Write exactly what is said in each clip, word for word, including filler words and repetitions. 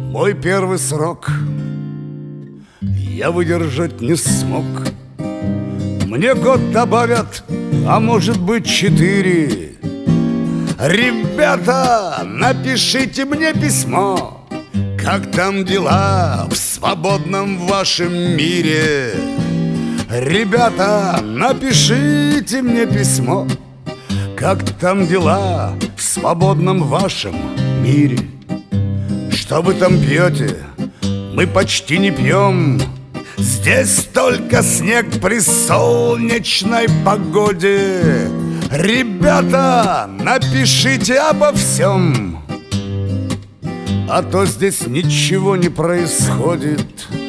Мой первый срок я выдержать не смог. Мне год добавят, а может быть четыре. Ребята, напишите мне письмо, как там дела в свободном вашем мире. Ребята, напишите мне письмо, как там дела в свободном вашем мире. Что вы там пьете? Мы почти не пьем. Здесь только снег при солнечной погоде. Ребята, напишите обо всем, а то здесь ничего не происходит.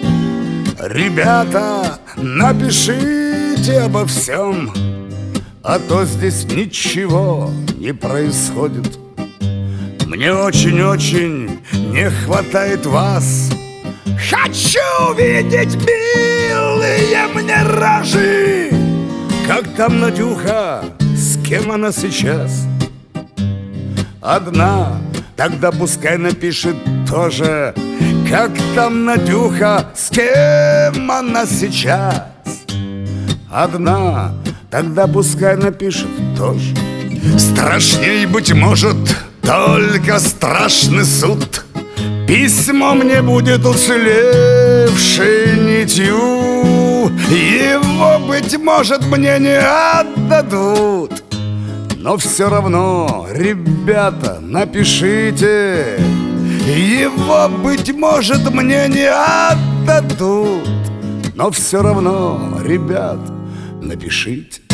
Ребята, напишите обо всем, а то здесь ничего не происходит. Мне очень-очень не хватает вас. Хочу видеть милые мне рожи. Как там Надюха, с кем она сейчас? Одна, тогда пускай напишет тоже. Как там Надюха, с кем она сейчас? Одна, тогда пускай напишет тоже. Страшней, быть может, только страшный суд. Письмо мне будет уцелевшей нитью. Его, быть может, мне не отдадут. Но все равно, ребята, напишите. Его, быть может, мне не отдадут. Но все равно, ребят, напишите.